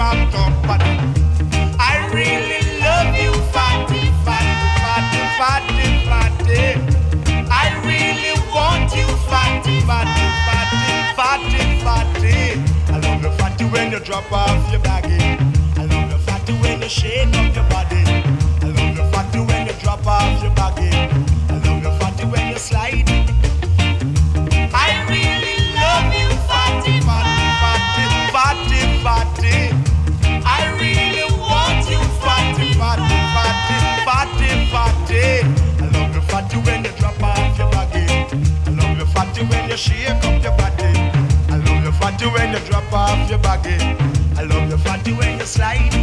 pumped up body. I really love you, fatty, fatty, fatty, fatty, fatty. I really want you, fatty, fatty, fatty, fatty, fatty. I love you, fatty, when you drop off your baggy. I love you, fatty, when you shake up your body. I love you, fatty, when you drop off your baggy. I love you, fatty, when you slide. I really love you, fatty, fatty, fatty, fatty, fatty. I really want you, fatty, fatty, fatty, fatty, fatty. I love you, fatty, when you drop off your baggy. I love you, fatty, when you shake up your body. I love you, fatty, when you drop off your baggy. I love you, fatty, when you slide.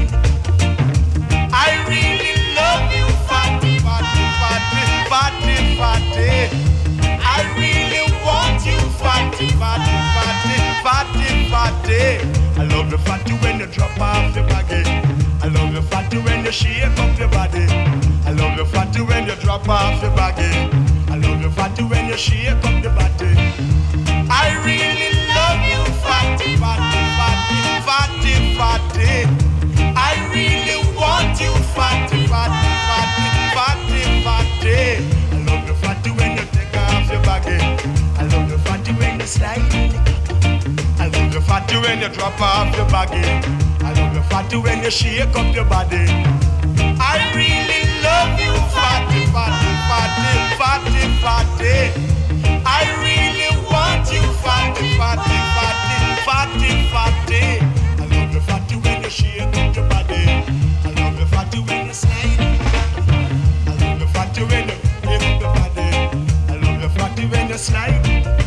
I really love you, fatty, fatty, fatty, fatty, fatty. I really want you, fatty, fatty, fatty, fatty, fatty. I love you, fatty, when you drop off your baggy. I love you, fatty, when you shake up your body. I love you, fatty, when you drop off your baggy. I love you, fatty, when you shake up your body. I really love you, fatty, fatty, fatty, fatty, fatty. I really want you, fatty, fatty, fatty, fatty, fatty. I love you, fatty, when you take off your baggy. I love you, fatty, when you slide. I love you, fatty, when you drop off your baggy. I love you, fatty, when you shake up your body. I really love you, fatty, fatty, fatty, fatty, fatty. I really want you, fatty, fatty, fatty, fatty, fatty. I love you, fatty, when you shake up your body. I love you, fatty, when you slide. I love you, fatty, when you lift up your body. I love you, fatty, when you slide.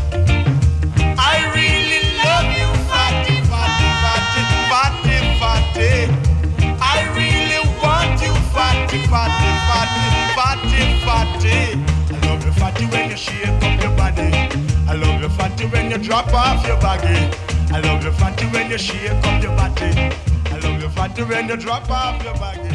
I really love you, fatty, fatty, fatty, fatty, fatty. I really want you, fatty, fatty, fatty, fatty, fatty. I love you, fatty, when you shake up your body. I love you, fatty, when you drop off your baggy. I love you, fatty, when you shake up your body. I love you, fatty, when you drop off your baggy.